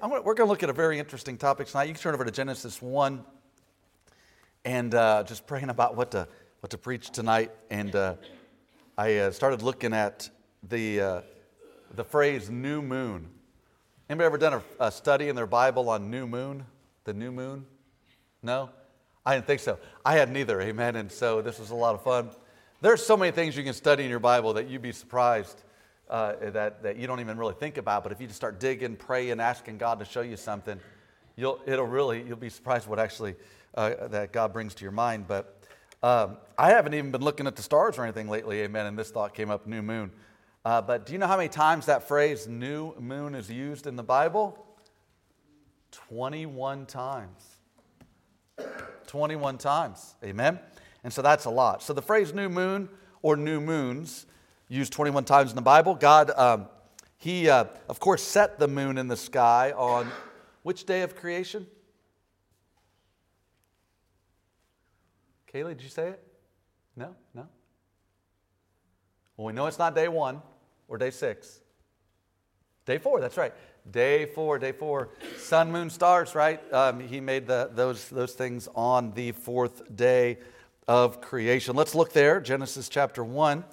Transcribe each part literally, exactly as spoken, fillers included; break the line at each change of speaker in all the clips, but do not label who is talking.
I'm gonna, we're going to look at a very interesting topic tonight. You can turn over to Genesis one and uh, just praying about what to what to preach tonight. And uh, I uh, started looking at the uh, the phrase "new moon." Anybody ever done a, a study in their Bible on new moon? The new moon? No, I didn't think so. I hadn't either. Amen. And so this was a lot of fun. There's so many things you can study in your Bible that you'd be surprised. Uh, that, that you don't even really think about, but if you just start digging, praying, asking God to show you something, you'll it'll really you'll be surprised what actually uh, that God brings to your mind. But um, I haven't even been looking at the stars or anything lately, amen. And this thought came up: new moon. Uh, but do you know how many times that phrase "new moon" is used in the Bible? twenty-one times. twenty-one times, amen. And so that's a lot. So the phrase "new moon" or "new moons" used twenty-one times in the Bible. God, um, He, uh, of course, set the moon in the sky on which day of creation? Kaylee, did you say it? No? No? Well, we know it's not day one or day six. Day four, that's right. Day four, day four. Sun, moon, stars, right? Um, he made the, those, those things on the fourth day of creation. Let's look there, Genesis chapter one.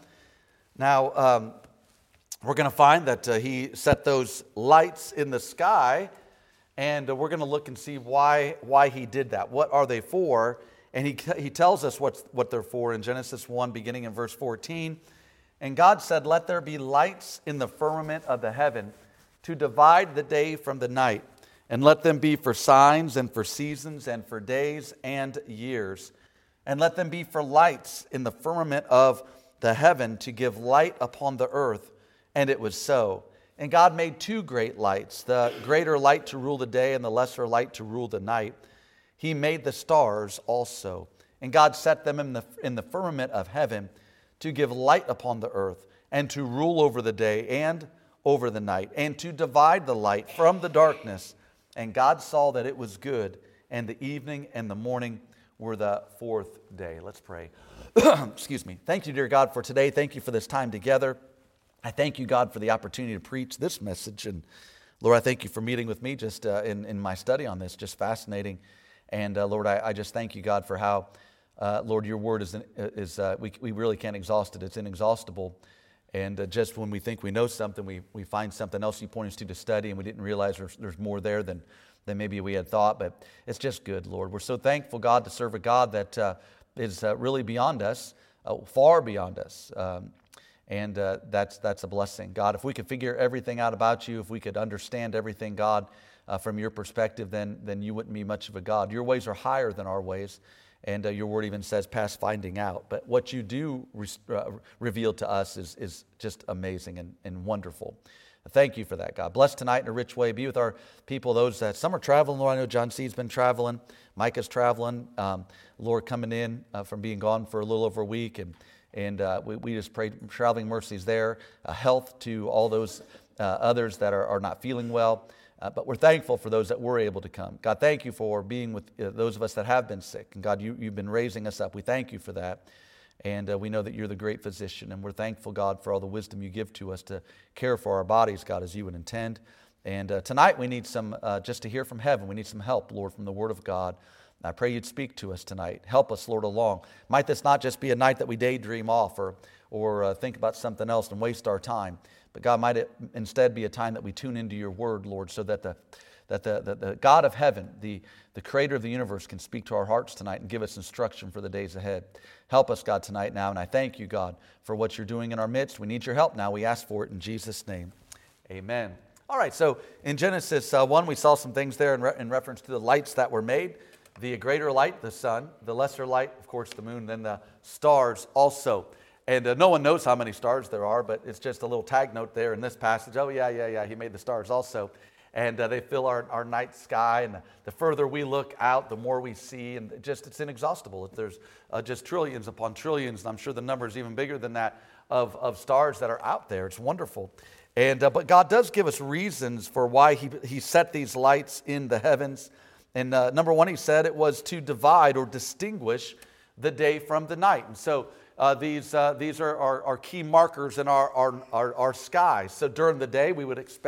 Now, um, we're going to find that uh, he set those lights in the sky, and uh, we're going to look and see why why he did that. What are they for? And he he tells us what's, what they're for in Genesis one, beginning in verse fourteen. And God said, "Let there be lights in the firmament of the heaven to divide the day from the night, and let them be for signs and for seasons and for days and years. And let them be for lights in the firmament of the heaven to give light upon the earth." And it was so. And God made two great lights, the greater light to rule the day and the lesser light to rule the night. He made the stars also. And God set them in the, in the firmament of heaven to give light upon the earth and to rule over the day and over the night and to divide the light from the darkness. And God saw that it was good, and the evening and the morning were the fourth day. Let's pray. Excuse me. Thank you, dear God, for today. Thank you for this time together. I thank you, God, for the opportunity to preach this message. And Lord, I thank you for meeting with me just uh, in, in my study on this. Just fascinating. And uh, Lord, I, I just thank you, God, for how, uh, Lord, your word is, is uh, we, we really can't exhaust it. It's inexhaustible. And uh, just when we think we know something, we, we find something else you point us to to study, and we didn't realize there's, there's more there than, than maybe we had thought. But it's just good, Lord. We're so thankful, God, to serve a God that uh, is uh, really beyond us, uh, far beyond us. Um, And uh, that's that's a blessing. God, if we could figure everything out about you, if we could understand everything, God, uh, from your perspective, then, then you wouldn't be much of a God. Your ways are higher than our ways, and uh, your word even says past finding out. But what you do re- uh, reveal to us is, is just amazing and, and wonderful. Thank you for that, God. Bless tonight in a rich way. Be with our people, those that some are traveling. Lord, I know John C.'s been traveling. Micah's traveling. Um, Lord, coming in uh, from being gone for a little over a week, and And uh, we, we just pray traveling mercies there, uh, health to all those uh, others that are, are not feeling well. Uh, but we're thankful for those that were able to come. God, thank you for being with uh, those of us that have been sick. And God, you, you've been raising us up. We thank you for that. And uh, we know that you're the great physician. And we're thankful, God, for all the wisdom you give to us to care for our bodies, God, as you would intend. And uh, tonight we need some, uh, just to hear from heaven, we need some help, Lord, from the Word of God. I pray you'd speak to us tonight. Help us, Lord, along. Might this not just be a night that we daydream off or, or uh, think about something else and waste our time, but God, might it instead be a time that we tune into your word, Lord, so that the that the, the, the God of heaven, the, the creator of the universe, can speak to our hearts tonight and give us instruction for the days ahead. Help us, God, tonight now, and I thank you, God, for what you're doing in our midst. We need your help now. We ask for it in Jesus' name. Amen. All right, so in Genesis uh, one, we saw some things there in, re- in reference to the lights that were made. The greater light, the sun, the lesser light, of course, the moon, then the stars also. And uh, no one knows how many stars there are, but it's just a little tag note there in this passage. Oh, yeah, yeah, yeah, he made the stars also. And uh, they fill our, our night sky, and the, the further we look out, the more we see, and it just it's inexhaustible. There's uh, just trillions upon trillions, and I'm sure the number is even bigger than that, of, of stars that are out there. It's wonderful. And uh, but God does give us reasons for why he, he set these lights in the heavens. And uh, number one, he said it was to divide or distinguish the day from the night. And so uh, these uh, these are our, our key markers in our, our, our, our skies. So during the day, we would expect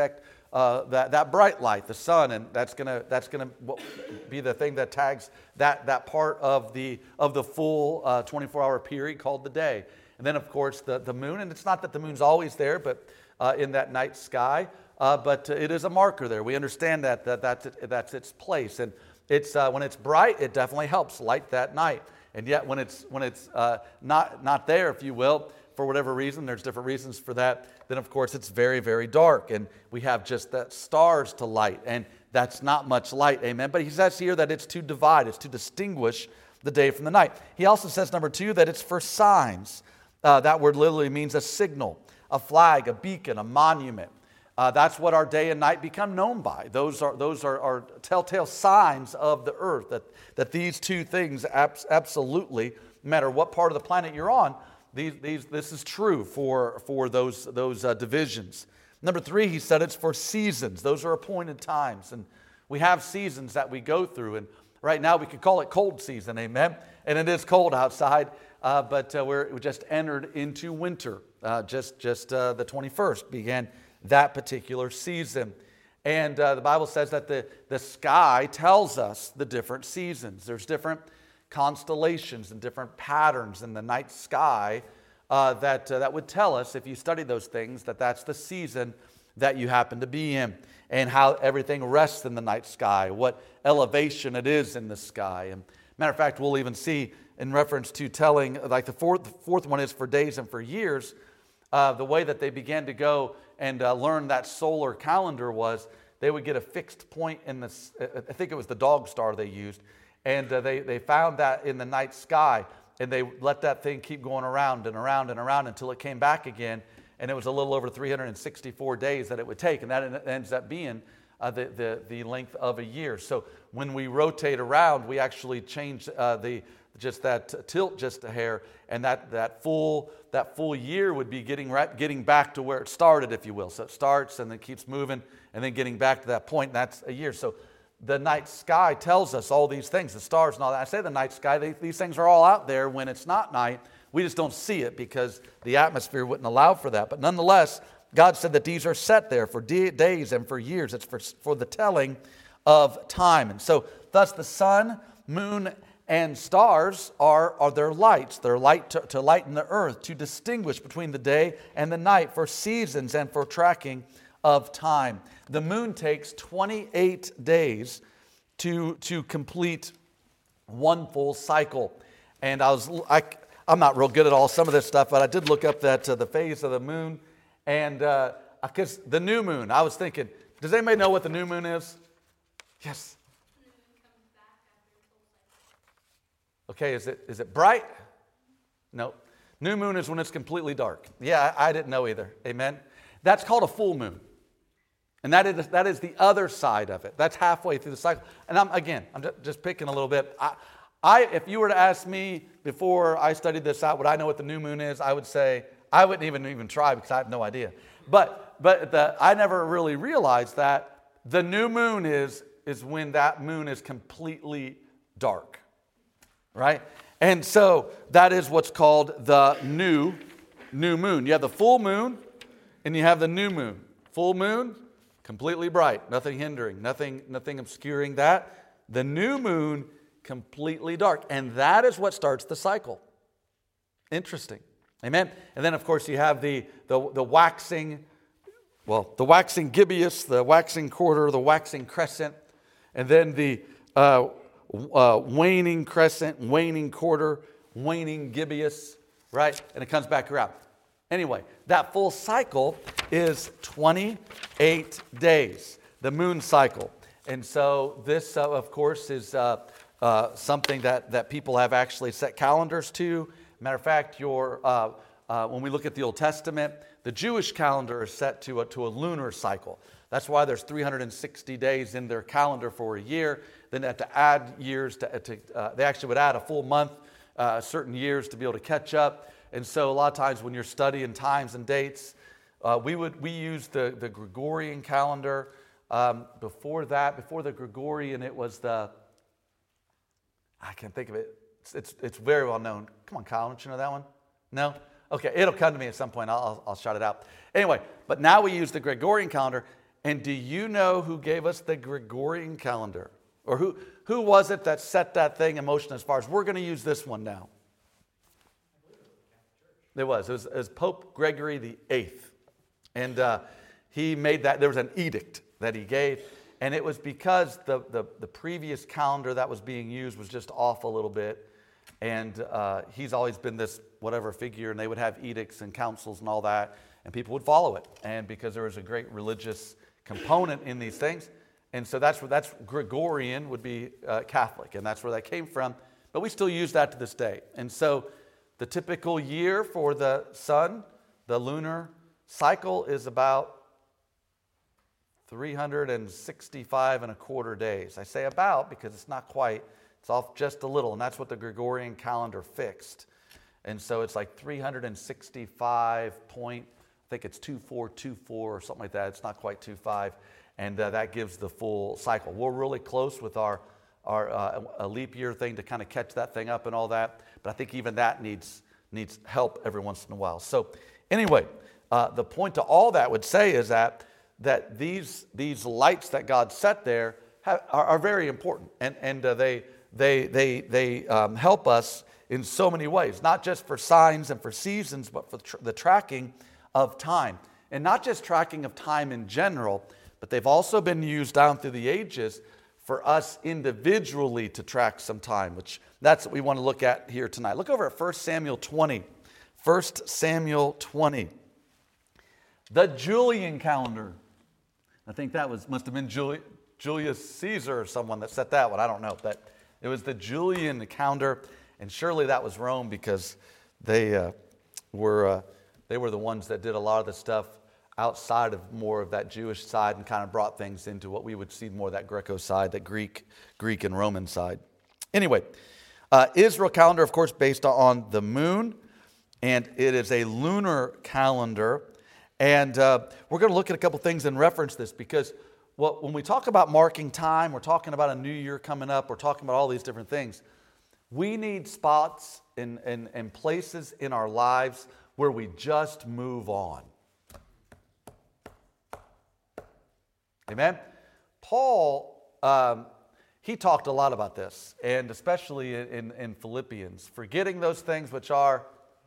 uh, that, that bright light, the sun, and that's gonna that's gonna be the thing that tags that that part of the of the full uh, twenty-four hour period called the day. And then, of course, the, the moon, and it's not that the moon's always there, but uh, in that night sky, uh, but it is a marker there. We understand that, that that's, it, that's its place. And it's uh, when it's bright, it definitely helps light that night. And yet when it's, when it's uh, not, not there, if you will, for whatever reason, there's different reasons for that, then, of course, it's very, very dark. And we have just that stars to light, and that's not much light, amen? But he says here that it's to divide, it's to distinguish the day from the night. He also says, number two, that it's for signs. Uh, that word literally means a signal, a flag, a beacon, a monument. Uh, that's what our day and night become known by. Those are those are, are telltale signs of the earth, that, that these two things abs- absolutely, no matter what part of the planet you're on, these, these, this is true for, for those, those uh, divisions. Number three, he said it's for seasons. Those are appointed times. And we have seasons that we go through. And right now we could call it cold season, amen? And it is cold outside. Uh, but uh, we're, we just entered into winter. Uh, just just uh, the twenty-first began that particular season. And uh, the Bible says that the, the sky tells us the different seasons. There's different constellations and different patterns in the night sky uh, that, uh, that would tell us, if you study those things, that that's the season that you happen to be in, and how everything rests in the night sky, what elevation it is in the sky. And matter of fact, we'll even see in reference to telling, like the fourth, fourth one is for days and for years, uh, the way that they began to go and uh, learn that solar calendar was they would get a fixed point in the, I think it was the dog star they used, and uh, they, they found that in the night sky, and they let that thing keep going around and around and around until it came back again, and it was a little over three hundred sixty-four days that it would take, and that ends up being uh, the, the, the length of a year. So when we rotate around, we actually change uh, the just that tilt just a hair, and that, that full that full year would be getting right, getting back to where it started, if you will. So it starts and then keeps moving and then getting back to that point, and that's a year. So the night sky tells us all these things, the stars and all that. I say the night sky, they, these things are all out there when it's not night. We just don't see it because the atmosphere wouldn't allow for that. But nonetheless, God said that these are set there for de- days and for years. It's for, for the telling of time. And so thus the sun, moon, and stars are, are their lights. They're light to, to lighten the earth, to distinguish between the day and the night, for seasons and for tracking of time. The moon takes twenty-eight days to, to complete one full cycle. And I was, I, I'm not real good at all some of this stuff, but I did look up that uh, the phase of the moon. And because uh, the new moon, I was thinking, does anybody know what the new moon is? Yes. Okay, is it is it bright? No. New moon is when it's completely dark. Yeah, I, I didn't know either. Amen. That's called a full moon. And that is that is the other side of it. That's halfway through the cycle. And I'm again, I'm just picking a little bit. I, I if you were to ask me before I studied this out, would I know what the new moon is? I would say I wouldn't even even try because I have no idea. But but the, I never really realized that the new moon is is when that moon is completely dark. Right? And so that is what's called the new new moon. You have the full moon and you have the new moon. Full moon, completely bright, nothing hindering, nothing, nothing obscuring that. The new moon, completely dark. And that is what starts the cycle. Interesting. Amen. And then of course you have the the, the waxing, well, the waxing gibbous, the waxing quarter, the waxing crescent, and then the uh Uh, waning crescent, waning quarter, waning gibbous, right? And it comes back around. Anyway, that full cycle is twenty-eight days, the moon cycle. And so this, uh, of course, is uh, uh, something that, that people have actually set calendars to. Matter of fact, your, uh, uh, when we look at the Old Testament, the Jewish calendar is set to a, to a lunar cycle. That's why there's three hundred sixty days in their calendar for a year. Then they have to add years. To, to uh, they actually would add a full month, uh, certain years to be able to catch up. And so a lot of times when you're studying times and dates, uh, we would we use the, the Gregorian calendar. Um, before that, before the Gregorian, it was the, I can't think of it. It's, it's, it's very well known. Come on, Kyle, don't you know that one? No? Okay, it'll come to me at some point. I'll, I'll, I'll shout it out. Anyway, but now we use the Gregorian calendar. And do you know who gave us the Gregorian calendar? Or who, who was it that set that thing in motion as far as we're going to use this one now? It was. It was, it was Pope Gregory the Eighth. And uh, he made that, there was an edict that he gave. And it was because the, the, the previous calendar that was being used was just off a little bit. And uh, he's always been this whatever figure, and they would have edicts and councils and all that, and people would follow it. And because there was a great religious component in these things, and so that's where that's Gregorian would be uh, Catholic, and that's where that came from. But we still use that to this day. And so the typical year for the sun, the lunar cycle, is about three hundred sixty-five and a quarter days. I say about because it's not quite. It's off just a little, and that's what the Gregorian calendar fixed. And so it's like three hundred sixty-five point, I think it's two four two four or something like that. It's not quite two five, and uh, that gives the full cycle. We're really close with our, our uh, a leap year thing to kind of catch that thing up and all that, but I think even that needs, needs help every once in a while. So anyway, uh, the point to all that would say is that, that these, these lights that God set there have, are, are very important, and, and uh, they... They, they, they um, help us in so many ways, not just for signs and for seasons, but for tr- the tracking of time. And not just tracking of time in general, but they've also been used down through the ages for us individually to track some time, which that's what we want to look at here tonight. Look over at First Samuel twenty. First Samuel twenty. The Julian calendar. I think that was must have been Juli- Julius Caesar or someone that set that one. I don't know, but it was the Julian calendar, and surely that was Rome because they uh, were uh, they were the ones that did a lot of the stuff outside of more of that Jewish side and kind of brought things into what we would see more of that Greco side, that Greek, Greek and Roman side. Anyway, uh, Israel calendar, of course, based on the moon, and it is a lunar calendar. And uh, we're going to look at a couple things and reference this because well, when we talk about marking time, we're talking about a new year coming up, we're talking about all these different things. We need spots and, and, and places in our lives where we just move on. Amen? Paul, um, he talked a lot about this, and especially in, in Philippians, forgetting those things which are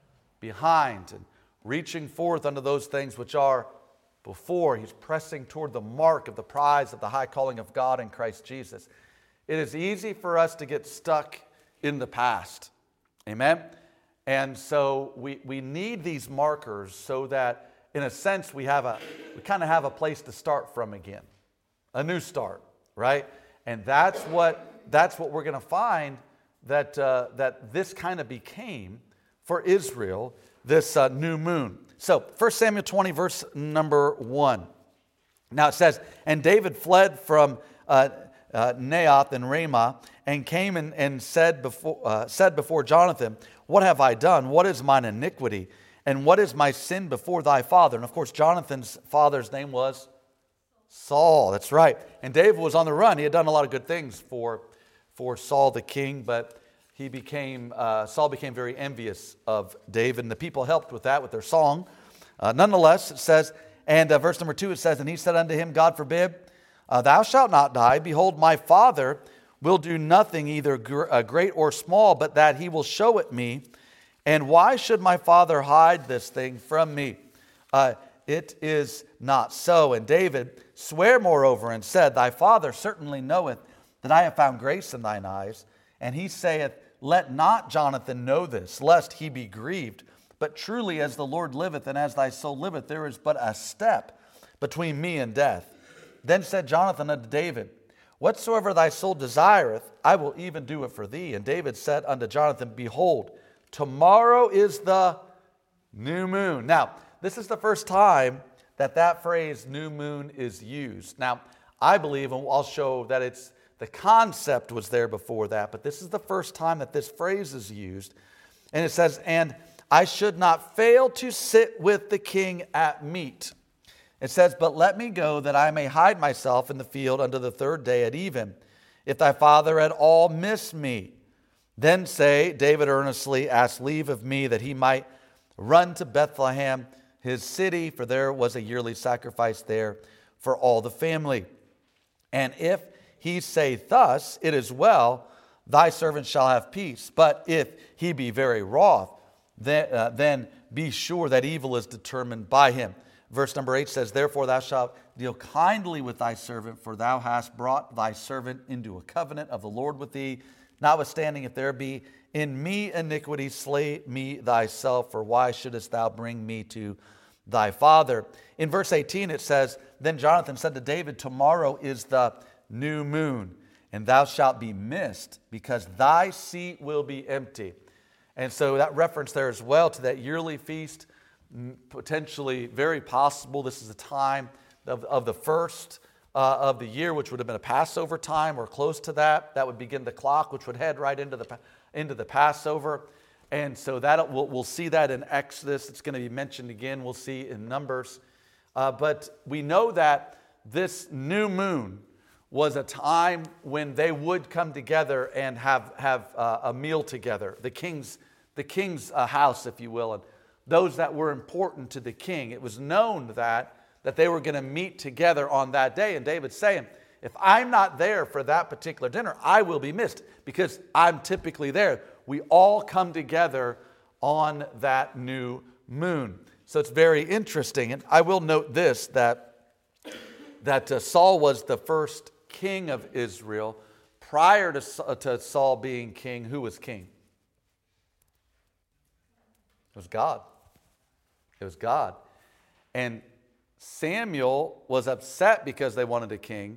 behind and reaching forth unto those things which are before. He's pressing toward the mark of the prize of the high calling of God in Christ Jesus. It is easy for us to get stuck in the past. Amen? And so we, we need these markers so that, in a sense, we have a we kind of have a place to start from again. A new start, right? And that's what that's what we're going to find that uh, that this kind of became for Israel, this uh, new moon. So, First Samuel twenty, verse number one. Now it says, and David fled from uh, uh, Naioth and Ramah, and came and, and said before uh, said before Jonathan, what have I done? What is mine iniquity? And what is my sin before thy father? And of course, Jonathan's father's name was Saul. That's right. And David was on the run. He had done a lot of good things for, for Saul the king, but he became uh, Saul became very envious of David, and the people helped with that with their song. Uh, nonetheless, it says, and uh, verse number two, it says, and he said unto him, God forbid, uh, thou shalt not die. Behold, my father will do nothing, either gr- uh, great or small, but that he will show it me. And why should my father hide this thing from me? Uh, it is not so. And David sware moreover and said, thy father certainly knoweth that I have found grace in thine eyes. And he saith, let not Jonathan know this, lest he be grieved. But truly as the Lord liveth, and as thy soul liveth, there is but a step between me and death. Then said Jonathan unto David, whatsoever thy soul desireth, I will even do it for thee. And David said unto Jonathan, behold, tomorrow is the new moon. Now, this is the first time that that phrase new moon is used. Now, I believe, and I'll show that it's the concept was there before that, but this is the first time that this phrase is used. And it says, and I should not fail to sit with the king at meat. It says, but let me go that I may hide myself in the field unto the third day at even, if thy father at all miss me. Then say, David earnestly asked leave of me that he might run to Bethlehem, his city, for there was a yearly sacrifice there for all the family. And if he say thus, it is well, thy servant shall have peace. But if he be very wroth, then, uh, then be sure that evil is determined by him. Verse number eight says, therefore thou shalt deal kindly with thy servant, for thou hast brought thy servant into a covenant of the Lord with thee. Notwithstanding, if there be in me iniquity, slay me thyself, for why shouldest thou bring me to thy father? In verse eighteen it says, then Jonathan said to David, tomorrow is the new moon, and thou shalt be missed, because thy seat will be empty. And so that reference there as well to that yearly feast, potentially very possible. This is the time of, of the first uh, of the year, which would have been a Passover time or close to that. That would begin the clock, which would head right into the into the Passover. And so that we'll, we'll see that in Exodus. It's going to be mentioned again. We'll see in Numbers. Uh, but we know that this new moon was a time when they would come together and have, have uh, a meal together. The king's, the king's uh, house, if you will, and those that were important to the king. It was known that, that they were going to meet together on that day. And David's saying, if I'm not there for that particular dinner, I will be missed because I'm typically there. We all come together on that new moon. So it's very interesting. And I will note this, that, that uh, Saul was the first king of Israel. Prior to, uh, to Saul being king, who was king? It was God. It was God. And Samuel was upset because they wanted a king.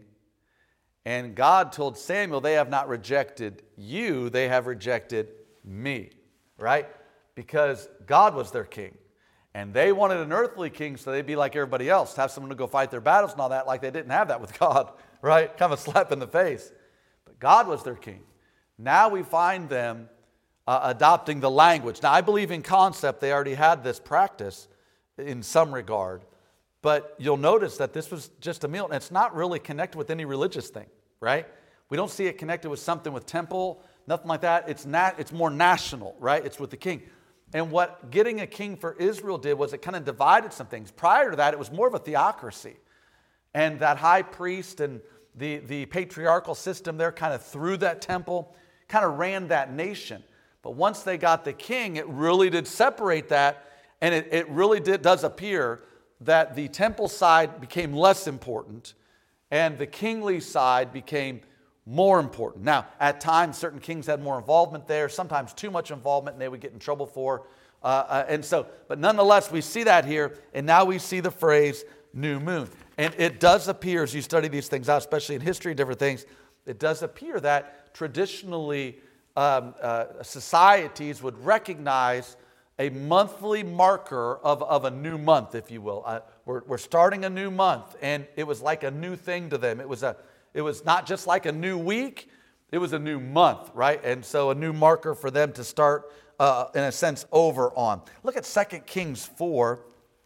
And God told Samuel, they have not rejected you, they have rejected me, right? Because God was their king. And they wanted an earthly king so they'd be like everybody else, have someone to go fight their battles and all that, like they didn't have that with God, right? Kind of a slap in the face. But God was their king. Now we find them uh, adopting the language. Now I believe in concept they already had this practice in some regard. But you'll notice that this was just a meal, and it's not really connected with any religious thing, right? We don't see it connected with something with temple, nothing like that. It's not, it's more national, right? It's with the king. And what getting a king for Israel did was it kind of divided some things. Prior to that, it was more of a theocracy. And that high priest and the, the patriarchal system there kind of through that temple, kind of ran that nation. But once they got the king, it really did separate that, and it, it really did, does appear that the temple side became less important and the kingly side became more important. Now, at times, certain kings had more involvement there, sometimes too much involvement, and they would get in trouble for. Uh, uh, and so, but nonetheless, we see that here, and now we see the phrase new moon. And it does appear, as you study these things out, especially in history, different things, it does appear that traditionally um, uh, societies would recognize a monthly marker of, of a new month, if you will. Uh, we're, we're starting a new month, and it was like a new thing to them. It was a, it was not just like a new week, it was a new month, right? And so a new marker for them to start, uh, in a sense, over on. Look at Second Kings four.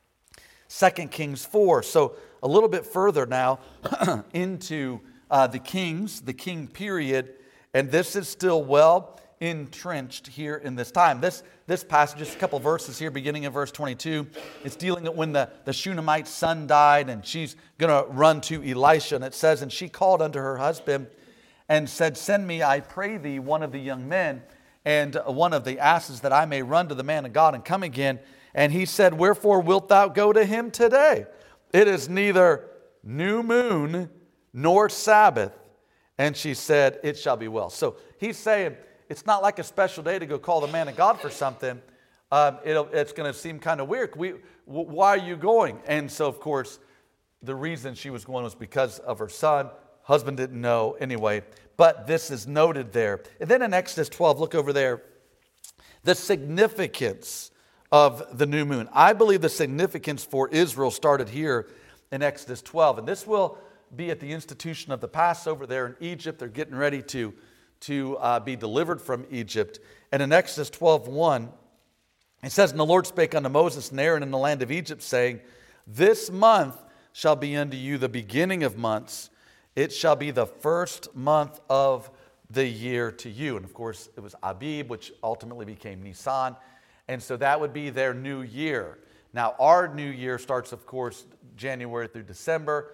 Second Kings four. So a little bit further now into uh, the kings, the king period, and this is still well entrenched here in this time. This this passage, just a couple verses here, beginning in verse twenty-two, it's dealing with when the, the Shunammite's son died, and she's going to run to Elisha. And it says, and she called unto her husband and said, send me, I pray thee, one of the young men and one of the asses, that I may run to the man of God and come again. And he said, wherefore wilt thou go to him today? It is neither new moon nor Sabbath. And she said, it shall be well. So he's saying, it's not like a special day to go call the man of God for something. Um, it'll, it's going to seem kind of weird. We, w- why are you going? And so, of course, the reason she was going was because of her son. Husband didn't know anyway. But this is noted there. And then in Exodus twelve, look over there. The significance of the new moon. I believe the significance for Israel started here in Exodus twelve. And this will be at the institution of the Passover there in Egypt. They're getting ready to to uh, be delivered from Egypt. And in Exodus twelve one, it says, and the Lord spake unto Moses and Aaron in the land of Egypt, saying, this month shall be unto you the beginning of months. It shall be the first month of the year to you. And of course, it was Abib, which ultimately became Nisan. And so that would be their new year. Now, our new year starts, of course, January through December.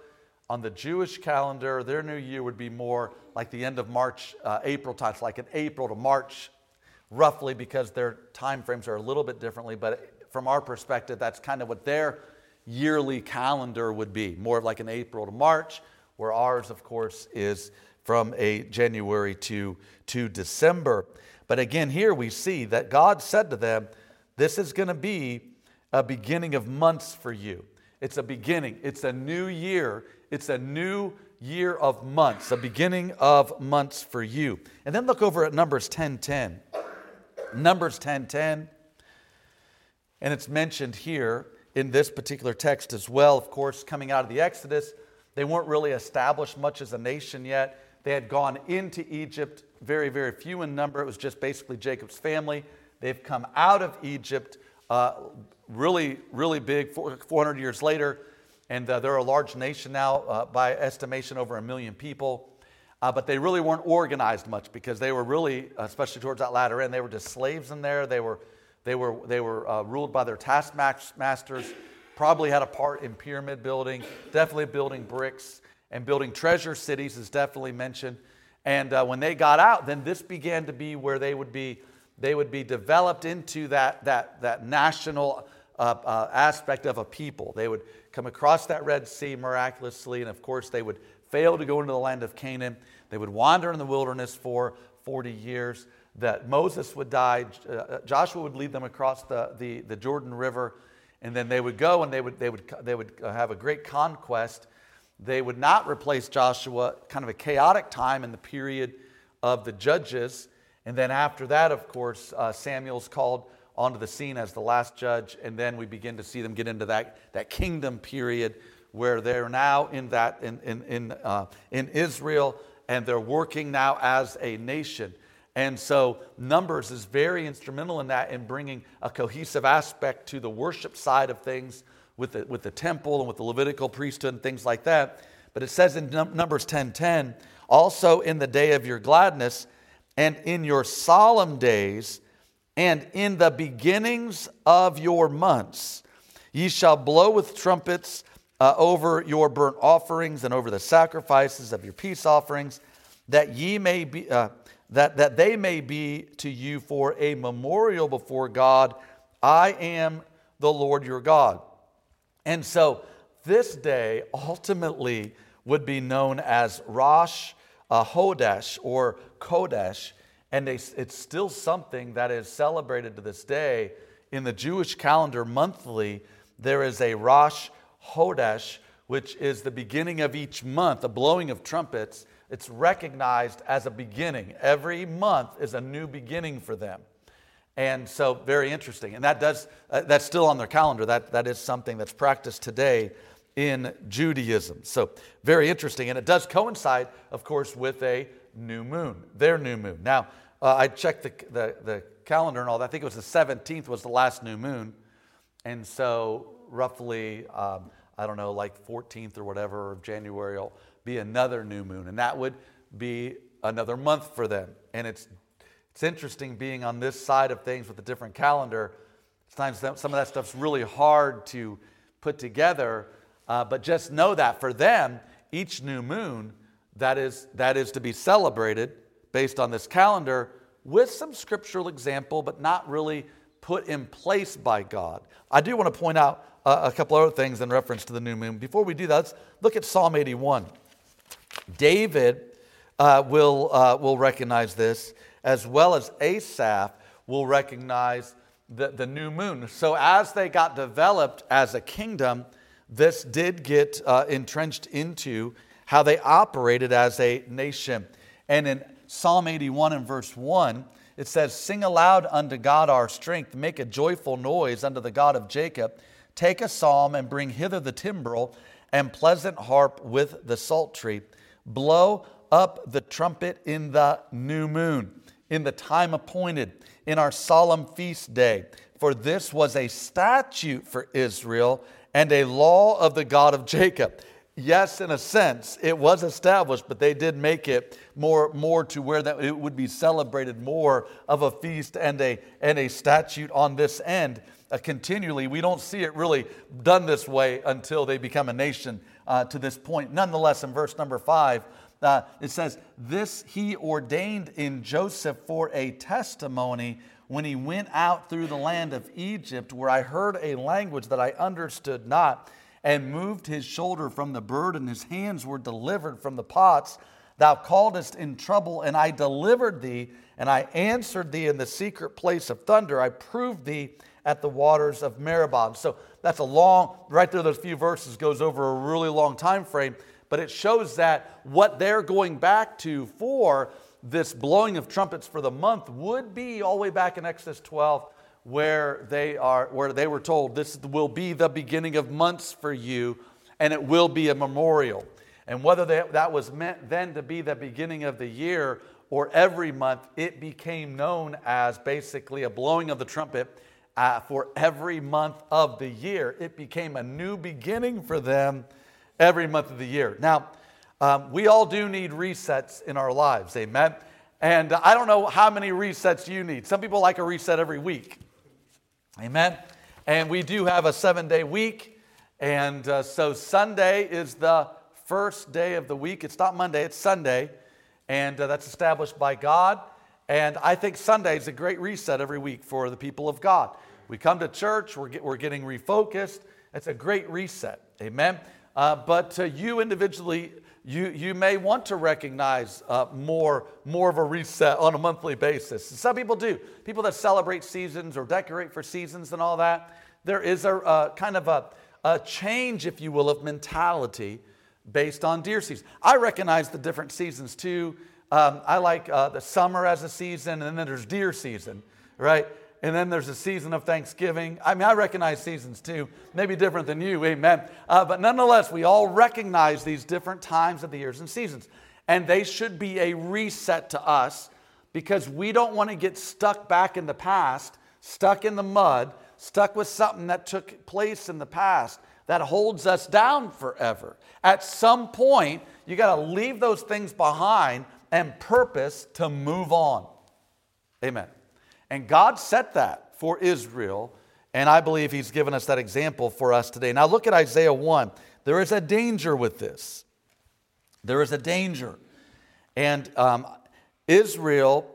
On the Jewish calendar, their new year would be more like the end of March, uh, April time. It's like an April to March, roughly, because their time frames are a little bit differently. But from our perspective, that's kind of what their yearly calendar would be, more of like an April to March, where ours, of course, is from a January to, to December. But again, here we see that God said to them, this is going to be a beginning of months for you. It's a beginning. It's a new year. It's a new year of months, a beginning of months for you. And then look over at Numbers ten ten. Numbers ten ten. And it's mentioned here in this particular text as well. Of course, coming out of the Exodus, they weren't really established much as a nation yet. They had gone into Egypt, very, very few in number. It was just basically Jacob's family. They've come out of Egypt uh, really, really big, four hundred years later. And uh, they're a large nation now, uh, by estimation, over a million people. Uh, but they really weren't organized much because they were really, especially towards that latter end, they were just slaves in there. They were, they were, they were uh, ruled by their taskmasters, probably had a part in pyramid building, definitely building bricks, and building treasure cities is definitely mentioned. And uh, when they got out, then this began to be where they would be, they would be developed into that, that, that national uh, uh, aspect of a people. They would come across that Red Sea miraculously, and of course they would fail to go into the land of Canaan. They would wander in the wilderness for forty years. That Moses would die. Uh, Joshua would lead them across the, the, the Jordan River, and then they would go and they would, they would, they would have a great conquest. They would not replace Joshua, kind of a chaotic time in the period of the Judges. And then after that, of course, uh, Samuel's called onto the scene as the last judge. And then we begin to see them get into that, that kingdom period where they're now in that in, in, in, uh, in Israel, and they're working now as a nation. And so Numbers is very instrumental in that, in bringing a cohesive aspect to the worship side of things, with the, with the temple and with the Levitical priesthood and things like that. But it says in Numbers ten ten, also in the day of your gladness and in your solemn days and in the beginnings of your months, ye shall blow with trumpets uh, over your burnt offerings and over the sacrifices of your peace offerings, that ye may be uh, that, that they may be to you for a memorial before God. I am the Lord your God. And so this day ultimately would be known as Rosh uh, Hodesh or Kodesh, and they, it's still something that is celebrated to this day. In the Jewish calendar monthly, there is a Rosh Hodesh, which is the beginning of each month, a blowing of trumpets. It's recognized as a beginning. Every month is a new beginning for them. And so, very interesting. And that does uh, that's still on their calendar. That, that is something that's practiced today in Judaism. So, very interesting. And it does coincide, of course, with a new moon, their new moon. Now, uh, I checked the, the, the calendar and all that. I think it was the seventeenth was the last new moon. And so, roughly, um, I don't know, like fourteenth or whatever of January will be another new moon. And that would be another month for them. And it's It's interesting being on this side of things with a different calendar. Sometimes some of that stuff's really hard to put together, uh, but just know that for them, each new moon, that is, that is to be celebrated based on this calendar with some scriptural example, but not really put in place by God. I do want to point out uh, a couple other things in reference to the new moon. Before we do that, let's look at Psalm eighty-one. David uh, will, uh, will recognize this, as well as Asaph will recognize the, the new moon. So as they got developed as a kingdom, this did get uh, entrenched into how they operated as a nation. And in Psalm eighty-one and verse one, it says, "Sing aloud unto God our strength, make a joyful noise unto the God of Jacob. Take a psalm and bring hither the timbrel and pleasant harp with the psaltery. Blow up the trumpet in the new moon, in the time appointed, in our solemn feast day. For this was a statute for Israel and a law of the God of Jacob." Yes, in a sense, it was established, but they did make it more, more to where that it would be celebrated more of a feast and a, and a statute on this end uh, continually. We don't see it really done this way until they become a nation uh, to this point. Nonetheless, in verse number five, uh, it says, "This he ordained in Joseph for a testimony when he went out through the land of Egypt, where I heard a language that I understood not, and moved his shoulder from the bird, and his hands were delivered from the pots. Thou calledest in trouble, and I delivered thee, and I answered thee in the secret place of thunder. I proved thee at the waters of Meribah." So that's a long, right there, those few verses goes over a really long time frame, but it shows that what they're going back to for this blowing of trumpets for the month would be all the way back in Exodus twelve, where they are, where they were told, this will be the beginning of months for you, and it will be a memorial. And whether they, that was meant then to be the beginning of the year or every month, it became known as basically a blowing of the trumpet uh, for every month of the year. It became a new beginning for them every month of the year. Now, um, we all do need resets in our lives, amen? And I don't know how many resets you need. Some people like a reset every week. Amen. And we do have a seven-day week. And uh, so Sunday is the first day of the week. It's not Monday, it's Sunday. And uh, that's established by God. And I think Sunday is a great reset every week for the people of God. We come to church, we're, get, we're getting refocused. It's a great reset. Amen. Uh, but uh, you individually, you, you may want to recognize uh, more, more of a reset on a monthly basis. Some people do. People that celebrate seasons or decorate for seasons and all that, there is a, a kind of a, a change, if you will, of mentality based on deer season. I recognize the different seasons too. Um, I like uh, the summer as a season, and then there's deer season, right? And then there's a season of Thanksgiving. I mean, I recognize seasons too. Maybe different than you, amen. Uh, but nonetheless, we all recognize these different times of the years and seasons. And they should be a reset to us, because we don't want to get stuck back in the past, stuck in the mud, stuck with something that took place in the past that holds us down forever. At some point, you got to leave those things behind and purpose to move on. Amen. And God set that for Israel, and I believe He's given us that example for us today. Now look at Isaiah one. There is a danger with this. There is a danger. And um, Israel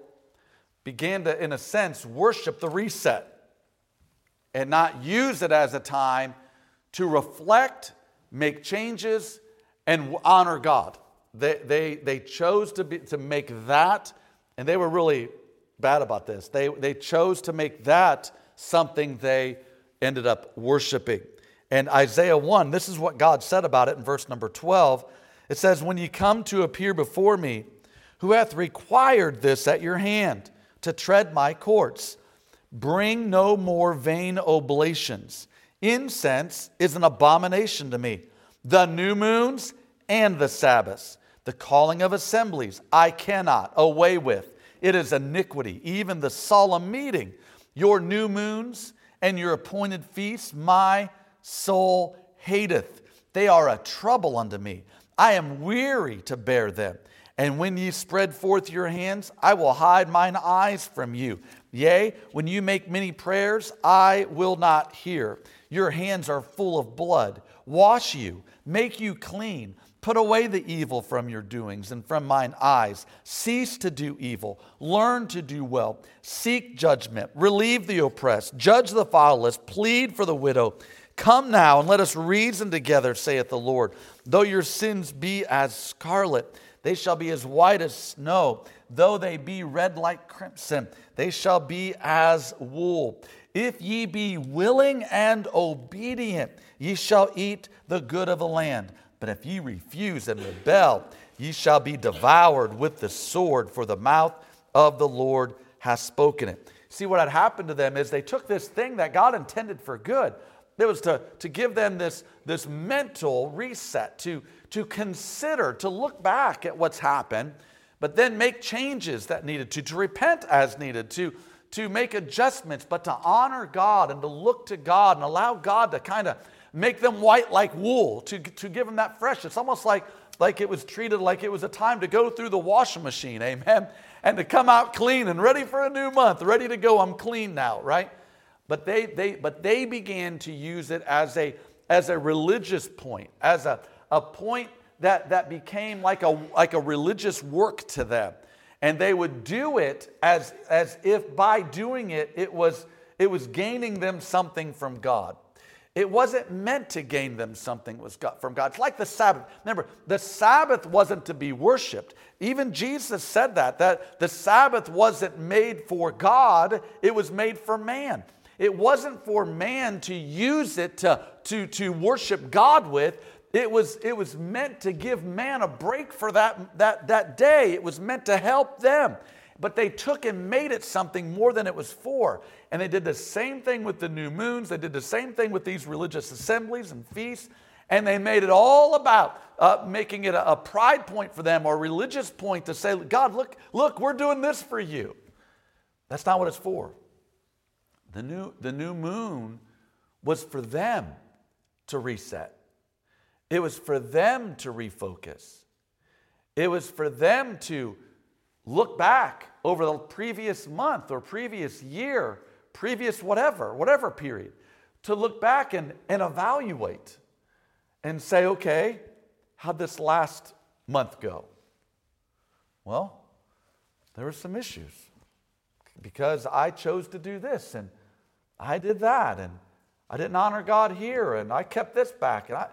began to, in a sense, worship the reset and not use it as a time to reflect, make changes, and honor God. They, they, they chose to, be, to make that, and they were really bad about this. They, they chose to make that something they ended up worshiping. And Isaiah one, this is what God said about it in verse number twelve. It says, "When ye come to appear before me, who hath required this at your hand, to tread my courts? Bring no more vain oblations. Incense is an abomination to me. The new moons and the Sabbaths, the calling of assemblies, I cannot away with. It is iniquity, even the solemn meeting. Your new moons and your appointed feasts, my soul hateth. They are a trouble unto me. I am weary to bear them. And when ye spread forth your hands, I will hide mine eyes from you. Yea, when you make many prayers, I will not hear. Your hands are full of blood. Wash you, make you clean. Put away the evil from your doings and from mine eyes. Cease to do evil. Learn to do well. Seek judgment. Relieve the oppressed. Judge the fatherless. Plead for the widow. Come now and let us reason together, saith the Lord. Though your sins be as scarlet, they shall be as white as snow. Though they be red like crimson, they shall be as wool. If ye be willing and obedient, ye shall eat the good of the land. But if ye refuse and rebel, ye shall be devoured with the sword, for the mouth of the Lord has spoken it." See, what had happened to them is they took this thing that God intended for good. It was to, to give them this, this mental reset, to, to consider, to look back at what's happened, but then make changes that needed to, to repent as needed, to, to make adjustments, but to honor God and to look to God and allow God to kind of make them white like wool, to, to give them that fresh. It's almost like, like it was treated like it was a time to go through the washing machine, amen? And to come out clean and ready for a new month, ready to go. I'm clean now, right? But they, they, but they began to use it as a, as a religious point, as a, a point that, that became like a, like a religious work to them. And they would do it as, as if by doing it, it was, it was gaining them something from God. It wasn't meant to gain them something was God, from God. It's like the Sabbath. Remember, the Sabbath wasn't to be worshiped. Even Jesus said that, that the Sabbath wasn't made for God, it was made for man. It wasn't for man to use it to, to, to worship God with. It was, it was meant to give man a break for that, that, that day. It was meant to help them. But they took and made it something more than it was for. And they did the same thing with the new moons. They did the same thing with these religious assemblies and feasts. And they made it all about uh, making it a, a pride point for them or a religious point to say, God, look, look, we're doing this for you. That's not what it's for. The new, the new moon was for them to reset. It was for them to refocus. It was for them to look back over the previous month or previous year, previous whatever, whatever period, to look back and, and evaluate and say, okay, how'd this last month go? Well, there were some issues because I chose to do this and I did that and I didn't honor God here and I kept this back and I,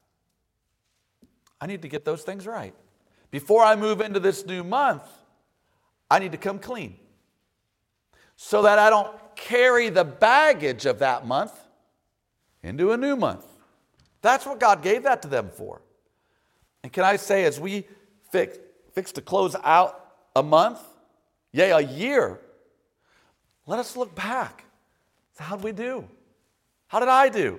I need to get those things right. Before I move into this new month, I need to come clean so that I don't carry the baggage of that month into a new month. That's what God gave that to them for. And can I say, as we fix, fix to close out a month, yea, a year, let us look back. So how did we do? How did I do?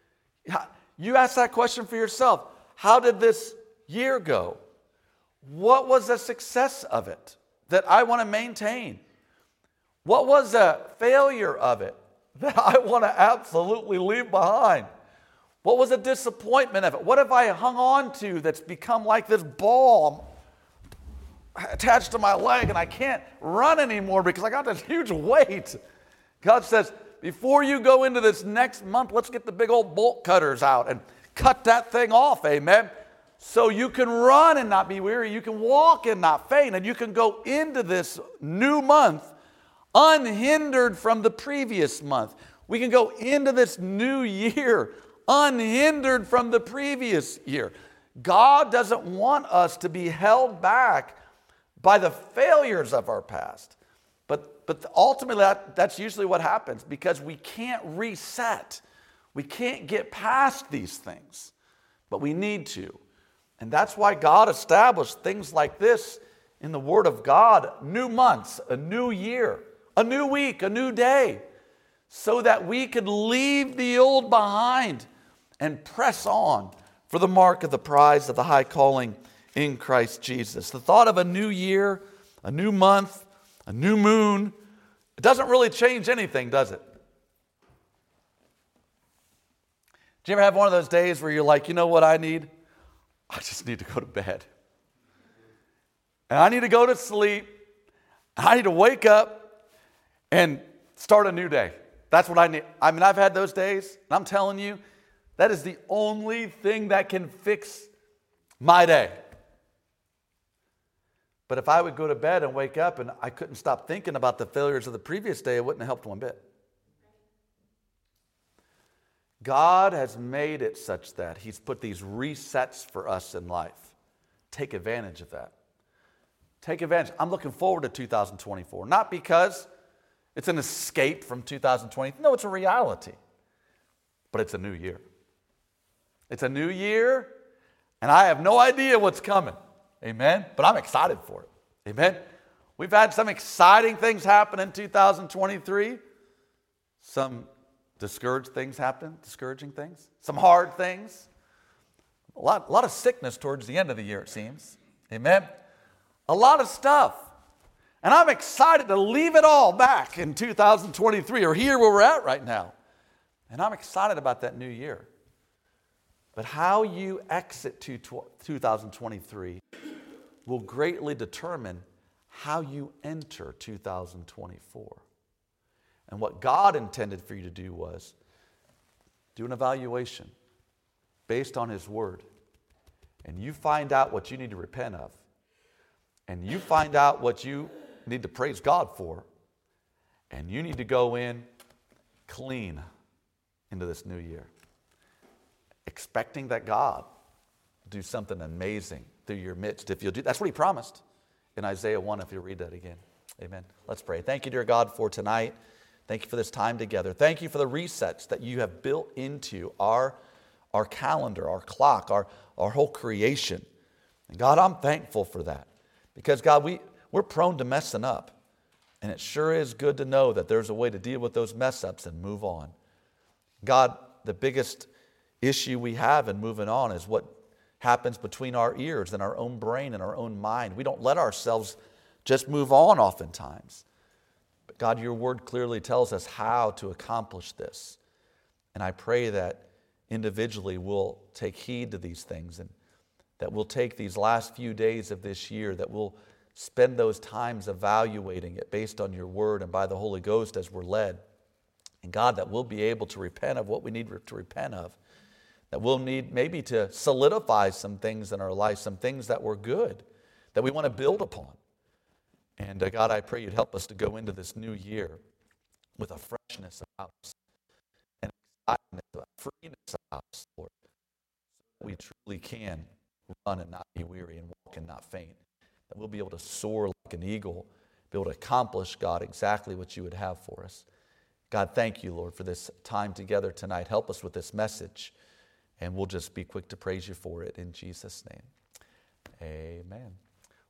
You ask that question for yourself. How did this year go? What was the success of it that I want to maintain? What was a failure of it that I want to absolutely leave behind? What was a disappointment of it? What have I hung on to that's become like this ball attached to my leg and I can't run anymore because I got this huge weight? God says, before you go into this next month, let's get the big old bolt cutters out and cut that thing off, amen? So you can run and not be weary. You can walk and not faint. And you can go into this new month unhindered from the previous month. We can go into this new year unhindered from the previous year. God doesn't want us to be held back by the failures of our past. But, but ultimately, that, that's usually what happens because we can't reset. We can't get past these things, but we need to. And that's why God established things like this in the Word of God, new months, a new year, a new week, a new day, so that we could leave the old behind and press on for the mark of the prize of the high calling in Christ Jesus. The thought of a new year, a new month, a new moon, it doesn't really change anything, does it? Do you ever have one of those days where you're like, you know what I need? I just need to go to bed. And I need to go to sleep. I need to wake up and start a new day. That's what I need. I mean, I've had those days, and I'm telling you, that is the only thing that can fix my day. But if I would go to bed and wake up and I couldn't stop thinking about the failures of the previous day, it wouldn't have helped one bit. God has made it such that He's put these resets for us in life. Take advantage of that. Take advantage. I'm looking forward to two thousand twenty-four. Not because it's an escape from two thousand twenty. No, it's a reality. But it's a new year. It's a new year, and I have no idea what's coming. Amen? But I'm excited for it. Amen? We've had some exciting things happen in two thousand twenty-three. Some discouraged things happen, discouraging things. Some hard things. A lot, a lot of sickness towards the end of the year, it seems. Amen? A lot of stuff. And I'm excited to leave it all back in two thousand twenty-three, or here where we're at right now. And I'm excited about that new year. But how you exit two thousand twenty-three will greatly determine how you enter two thousand twenty-four. And what God intended for you to do was do an evaluation based on His Word. and you find out what you need to repent of, and you find out what you need to praise God for, and you need to go in clean into this new year, expecting that God will do something amazing through your midst if you'll do. That's what he promised in Isaiah one, if you read that again. Amen. Let's pray. Thank you, dear God, for tonight. Thank you for this time together. Thank you for the resets that you have built into our, our calendar, our clock, our, our whole creation. And God, I'm thankful for that. Because, God, we, we're prone to messing up. And it sure is good to know that there's a way to deal with those mess ups and move on. God, the biggest issue we have in moving on is what happens between our ears and our own brain and our own mind. We don't let ourselves just move on oftentimes. But God, your word clearly tells us how to accomplish this. And I pray that individually we'll take heed to these things, and that we'll take these last few days of this year, that we'll spend those times evaluating it based on your word and by the Holy Ghost as we're led. And God, that we'll be able to repent of what we need to repent of. That we'll need maybe to solidify some things in our life, some things that were good, that we want to build upon. And uh, God, I pray you'd help us to go into this new year with a freshness about us, and excitement, a freeness about us, Lord, so that we truly can run and not be weary and walk and not faint. That we'll be able to soar like an eagle, be able to accomplish, God, exactly what you would have for us. God, thank you, Lord, for this time together tonight. Help us with this message, and we'll just be quick to praise you for it in Jesus' name. Amen.